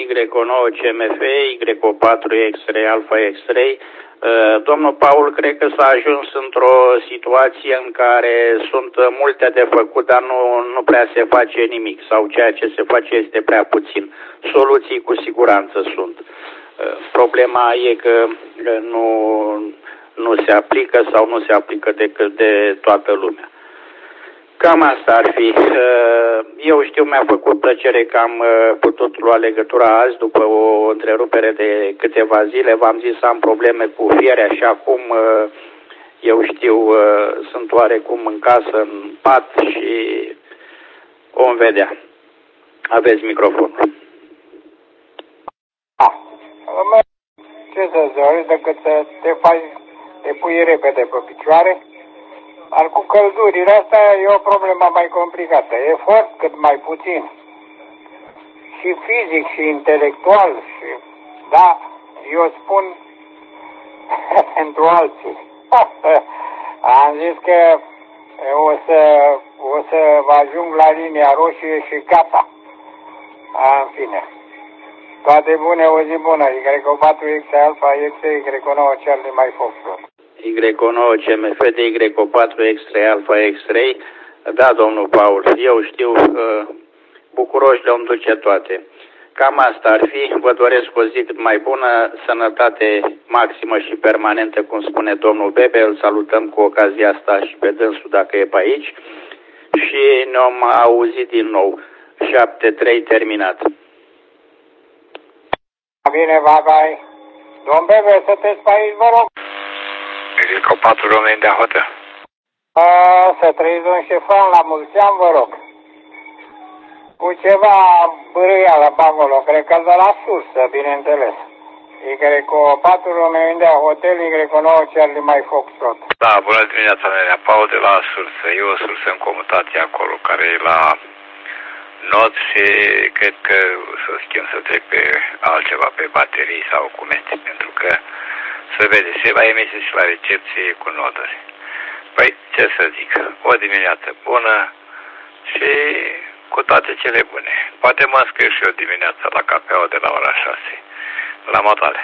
Y9 CMF, Y4 X-Ray, Alpha X-Ray. Domnul Paul, cred că s-a ajuns într-o situație în care sunt multe de făcut, dar nu prea se face nimic sau ceea ce se face este prea puțin. Soluții cu siguranță sunt. Problema e că nu se aplică sau nu se aplică decât de toată lumea. Cam asta ar fi. Eu știu, mi-a făcut plăcere că am putut lua legătura azi după o întrerupere de câteva zile. V-am zis, am probleme cu fierea și acum, eu știu, sunt oarecum în casă, în pat și vom vedea. Aveți microfonul. Ce să zic, decât să te pui repede pe picioare. Dar cu căldurile astea e o problemă mai complicată. Efort cât mai puțin. Și fizic și intelectual. Și, da, eu spun pentru alții. Am zis că o să ajung la linia roșie și gata. În fine. Toate bune, o zi bună. Y4 X Alpha X Y9 Charlie mai Foxtrot. Y9 CMF de Y4 X-Ray Alpha X-Ray. Da, domnul Paul, eu știu, bucuroși le-om duce toate. Cam asta ar fi. Vă doresc o zi cât mai bună, sănătate maximă și permanentă, cum spune domnul Bebe. Îl salutăm cu ocazia asta și pe dânsul dacă e pe aici. Și ne-am auzit din nou. 7-3 terminat. Bine, bye-bye. Domn Bebe, sunteți pe aici, vă rog? Y4 România de Hotă. Să trăiți un șefan la mulți ani, vă rog. Cu ceva bârâială pe acolo, cred că de la sursă, bineînțeles. Y4 România de Hotel, Y9 Charlie mai Foxtrot. Da, bună dimineața, nenea Paul de la sursă. E o sursă în comutație acolo, care e la not și cred că să schimb să trec pe altceva, pe baterii sau cum este, pentru că se vede și la emisie și la recepție cu notări. Păi, ce să zic, o dimineață bună și cu toate cele bune. Poate mă înscriu și eu dimineața la capeaua de la ora 6. La motale.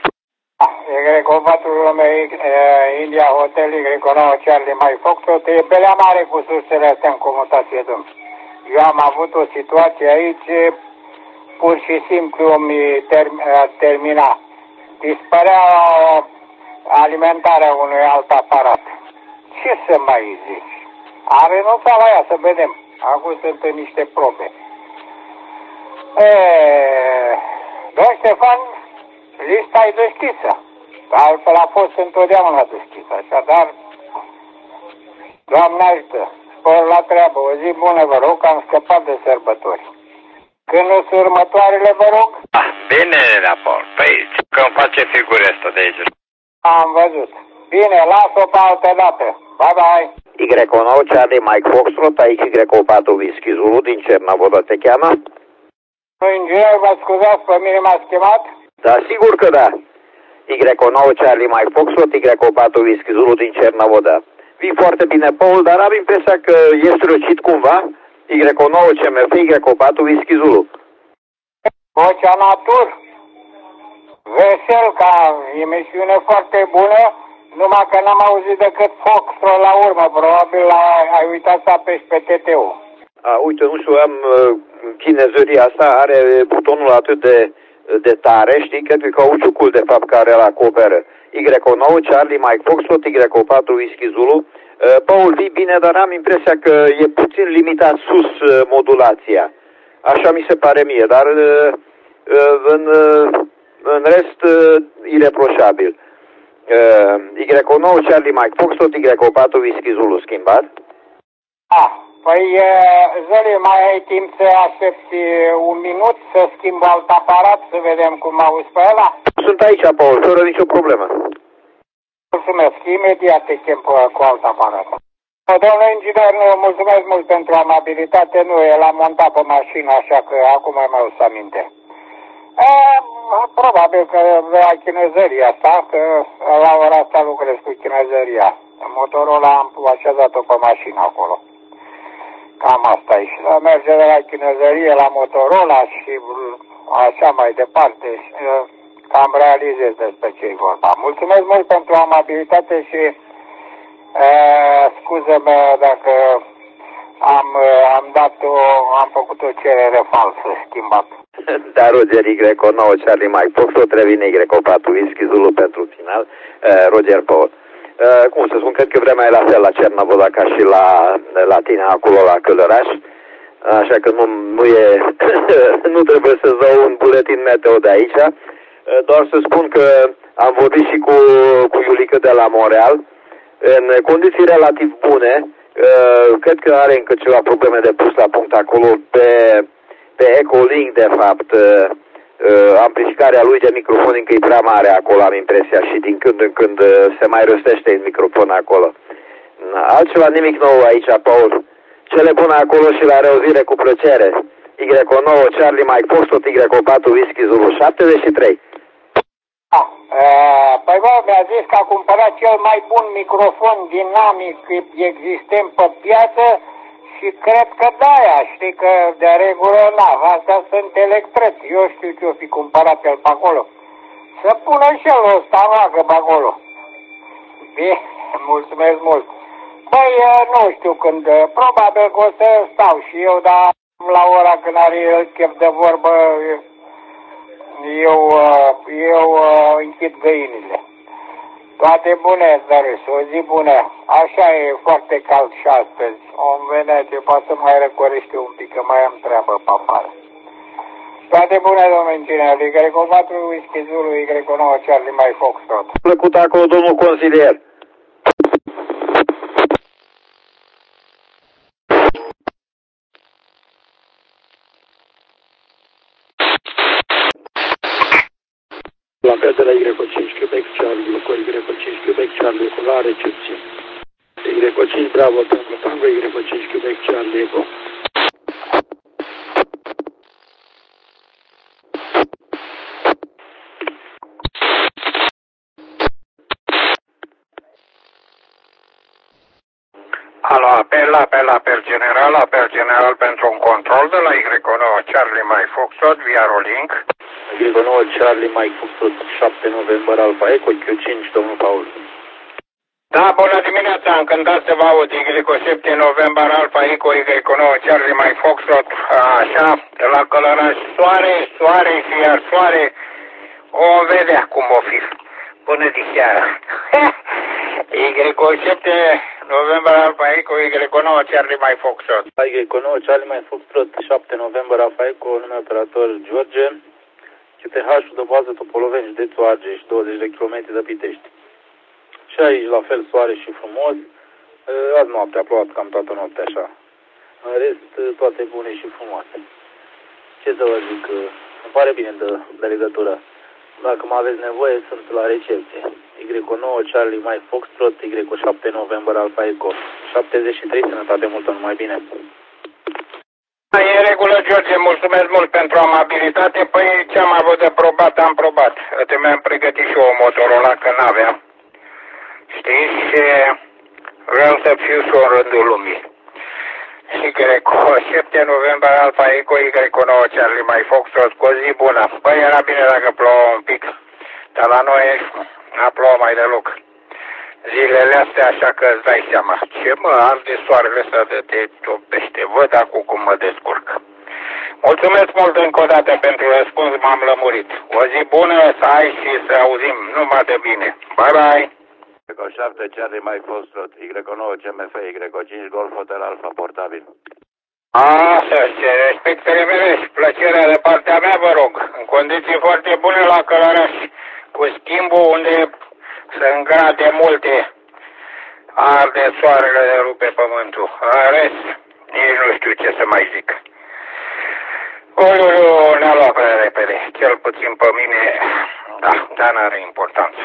Y4 India Hotel, Y9 Charlie mai Foxtrot. E pelea mare cu sursele astea în comutație, domn. Eu am avut o situație aici, pur și simplu mi termina. Dispărea alimentarea unui alt aparat. Ce să mai zici? Am renunțat la ea, să vedem. Acum sunt niște probe. Domn Ștefan, lista e deschisă. Altfel a fost întotdeauna deschisă. Așadar, Doamne ajută, spor la treabă, o zi bună, vă rog, că am scăpat de sărbători. Când nu sunt următoarele, vă rog? Bine, Paul. Păi, că îmi face figura asta de aici. Am văzut. Bine, las-o pe altă dată. Bye-bye. Y9 Charlie Mike Foxtrot, aici Y4 Whisky Zulu din Cernavodă te cheamă? Inginer, vă scuzați, pe mine m-ați chemat? Da, sigur că da. Y9 Charlie Mike Foxtrot, Y4 Whisky Zulu din Cernavodă. Vii foarte bine, Paul, dar am impresia că e strălucit cumva. Y9 CMF, Y4 Whisky Zulu. Vocea natur. Vesel, ca emisiune foarte bună, numai că n-am auzit decât Foxtrot la urmă. Probabil ai uitat să apeși pe TT-ul. Uite, nu știu, am chinezăria asta, are butonul atât de tare, știi, cred că e cauciucul de fapt care îl acoperă. Y9 Charlie Mike Foxtrot, Y4 Whisky Zulu. Paul, vii bine, dar am impresia că e puțin limitat sus modulația. Așa mi se pare mie, dar în rest ireproșabil. Y9 Charlie Mike Foxtrot, Y4 Whisky Zulu, schimbat? Păi, Zoli, mai ai timp să aștepți un minut să schimb alt aparat, să vedem cum auzi pe ăla? Sunt aici, Paul, fără nicio problemă. Mulțumesc, imediat te chem cu alt aparat. Domnule inginer, mulțumesc mult pentru amabilitate, nu, el a montat pe mașină, așa că acum mi-au să aminte. Probabil că vrea chinezăria asta, că la ora asta lucrez cu chinezăria. Motorola am așezat-o pe mașină acolo. Cam asta e. Și merge de la chinezărie la Motorola și așa mai departe, cam realizez despre ce e vorba. Mulțumesc mult pentru amabilitate și scuză-mă dacă am făcut o cerere falsă, schimbată. Da, Roger, Y9, Charlie Mike Foxtrot, revine Y4, Whisky Zulu pentru final, Roger Paul. Cum să spun, cred că vremea e la fel la Cernavoda ca și la tine acolo la Călăraș, așa că nu trebuie să-ți dau un buletin meteo de aici, doar să spun că am vorbit și cu Iulică de la Montreal, în condiții relativ bune, cred că are încă ceva probleme de pus la punct acolo pe Echolink, de fapt, amplificarea lui de microfon încă e prea mare acolo, am impresia, și din când în când se mai răstește în microfon acolo. Altceva nimic nou aici, Paul. Cele bune acolo și la reauzire cu plăcere. Y9, Charlie Mike Foxtrot, Y4, Whisky Zulu 73. Păi bă, mi-a zis că a cumpărat cel mai bun microfon dinamic existent pe piață și cred că de-aia, știi că de regulă astea sunt electrăți. Eu știu ce-o fi cumpărat el pe acolo. Să pună și el o stavagă pe acolo. Bine, mulțumesc mult. Băi, nu știu când, probabil că o să stau și eu, dar la ora când are el chef de vorbă, eu închid găinile. Toate bune, Dărâs, o zi bună. Așa e foarte cald și astăzi. Om venea ce poate să mai răcorește un pic, că mai am treabă pe afară. Toate bune, domnul inginer. Y4, Whisky Zulu, Y9, Charlie Mike Foxtrot. Plăcut acolo, domnul consilier. La fel de la Y5 Quebec Charlie, cu Y5 Quebec Charlie, cu la recepție. Y5 Bravo Tango Tango, Y5 Quebec Charlie, Eco. Alo, apel general pentru un control de la Y9 Charlie Mike Foxtrot via Rolink. Y9 Charlie Mike Foxtrot 7 November Alpha Eco Q5, domnul Paul. Da, bună dimineața, încântat să vă aud. Y7 November Alpha Eco Y9 Charlie Mike Foxtrot. Așa, de la Călăraș, soare și iar soare. O vedea cum o fi până de seara. Y7 November Alpha Eco Y9 Charlie Mike Foxtrot. Y9 Charlie Mike Foxtrot 7 November Alpha Eco, nume operator George. QTH-ul de bază Topoloveni, județul Argeș, 20 de km de Pitești. Și aici la fel soare și frumos. Azi noaptea a plouat cam toată noaptea așa. În rest toate bune și frumoase. Ce să vă zic, îmi pare bine de legătură. Dacă mă aveți nevoie, sunt la recepție. Y9 Charlie Mike Foxtrot, Y7 November Alpha Eco 73, sănătate multă, numai bine. E în regulă, George, mulțumesc mult pentru amabilitate. Păi ce am avut de probat, am probat. Mi-am pregătit și eu Motorola, că n-aveam. Știi? Și vreau să fiu și în rândul lumii. Y7 November Alpha Eco Y9 Charlie Mike Foxtrot, cu o zi bună. Păi era bine dacă plouă un pic, dar la noi n-a plouat mai deloc. Zilele astea, așa că îți dai seama. Ce mă arde soarele ăsta de te topește. Văd acum cum mă descurc. Mulțumesc mult încă o dată pentru răspuns, m-am lămurit. O zi bună să ai și să auzim numai de bine. Bye bye! Y7 Charlie Mike Foxtrot, Y9 CMF, Y5 Golf Hotel Alpha portabil. Să se respectele mele și plăcerea de partea mea, vă rog. În condiții foarte bune la Călăraș, cu schimbul unde se îngrade multe, arde soarele de rupe pământul. În rest, nici nu știu ce să mai zic. Ne-a luat prea repede, cel puțin pe mine, da, dar n-are importanță.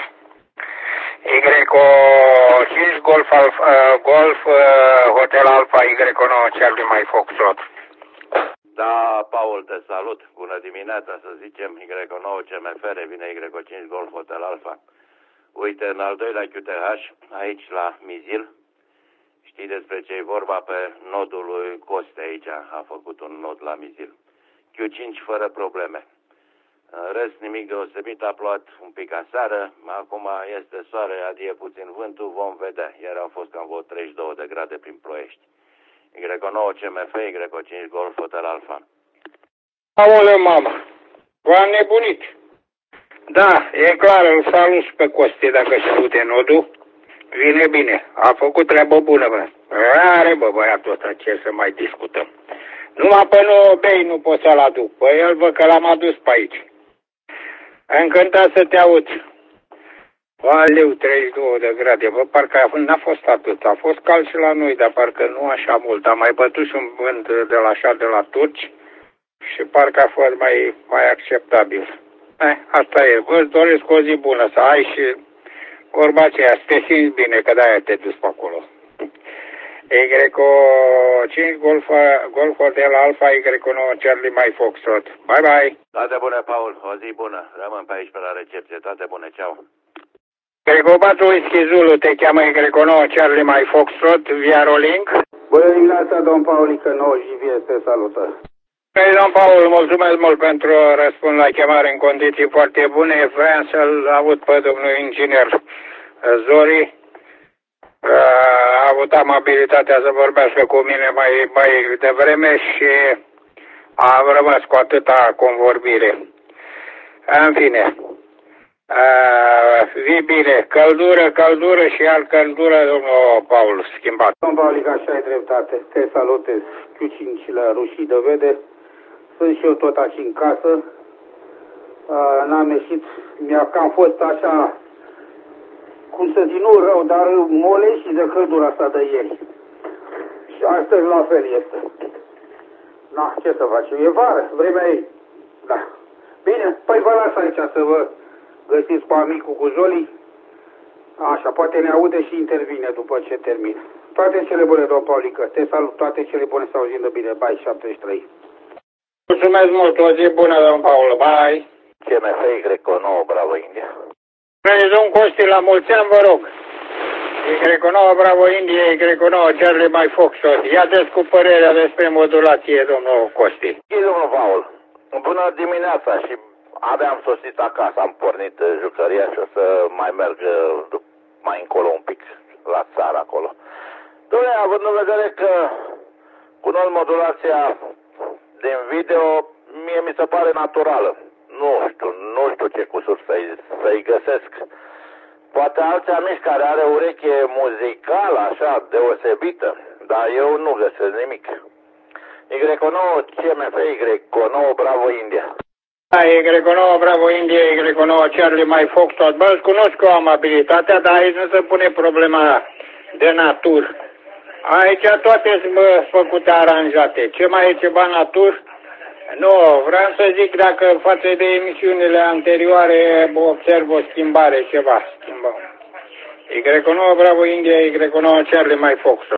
Y5 Golf Hotel Alpha Y9 Charlie Mike Foxtrot. Da, Paul, te salut. Bună dimineața, să zicem. Y9 CMF revine Y5 Golf Hotel Alpha. Uite, în al doilea QTH, aici la Mizil, știi despre ce e vorba? Pe nodul lui Coste aici a făcut un nod la Mizil. Q5 fără probleme. rest nimic deosebit, a plouat un pic aseară, acum este soare, adie puțin vântul, vom vedea. Ieri au fost cam vreo 32 de grade prin Ploiești. Y9 CMF, Y5 Golf Hotel Alfa. Aoleu, mama, v-am nebunit. Da, e clar, îl salut pe Costi dacă se duce nodul. Vine bine, a făcut treabă bună, bă. Are, bă, băiatul ăsta, ce să mai discutăm. Numai pe nu bei nu pot să-l aduc. Păi el, vă, că l-am adus pe aici. Încântat să te aud. Aleu, 32 de grade, bă, parcă n-a fost atât. A fost cald și la noi, dar parcă nu așa mult. Am mai bătut și un vânt de la turci și parcă a fost mai acceptabil. Asta e. Vă doresc o zi bună, să ai și vorba aceea, să te simți bine, că de-aia te-ai dus pe acolo. Y5 Golf Hotel Alfa, Y9 Charlie Mike Foxtrot. Bye bye. Toate bune, Paul, o zi bună. Rămân pe aici pe la recepție. Toate bune, ceau. Y4 Whisky Zulu te cheamă Y9 Charlie Mike Foxtrot via Rolling. Bună dimineața, domn Paulică, 9 JV te salută. Păi, domn Paul, mulțumesc mult pentru răspuns la chemare în condiții foarte bune. Vreau să-l aud pe domnul inginer Zori. A avut amabilitatea să vorbească cu mine mai devreme și am rămas cu atâta convorbire. În fine, zi bine, căldură și alt căldură, domnul Paul, schimbat. Domn Paulic, așa ai dreptate, te salutez, Q5 la Rușii de Vede, sunt și eu tot aici în casă, n-am ieșit, mi-a cam fost așa, cum să zic, nu rău, dar molești de căldura asta de ieri. Și astăzi la fel este. Na, ce să facem? E vară, vremea ei. Da. Bine, păi vă las aici să vă găsiți pe amicul cu Zoli. Așa, poate ne aude și intervine după ce termin. Toate cele bune, domn Paulică. Te salut, toate cele bune, să auzim de bine. Bye, 73. Mulțumesc mult, o zi bună, domn Paul. Bye. CMF Y9 Bravo India. Domn Costi, la mulți ani, vă rog. Y9 Bravo India, Y9 Charlie Mike Foxtrot. Ia-te cu părerea despre modulație, domnul Costi. Domnul Paul, bună dimineața și abia am sosit acasă, am pornit jucăria și o să mai merg mai încolo un pic la țară acolo. Dom'le, având în vedere că cunosc modulația din video, mie mi se pare naturală. Nu știu ce cusuri să-i găsesc. Poate alți amici care are ureche muzicală așa deosebită, dar eu nu găsesc nimic. Y9 CMF, Y9 Bravo India. Da, Y9 Bravo India, Y9 Charlie Mike Foxtrot. Bă, îți cunosc o amabilitatea, dar aici nu se pune problema de natură. Aici toate sunt făcute aranjate. Ce mai e ceva natur? Nu, vreau să zic dacă față de emisiunile anterioare observ o schimbare, ceva. Y9 Bravo India, Y9 Charlie Mike Foxtrot.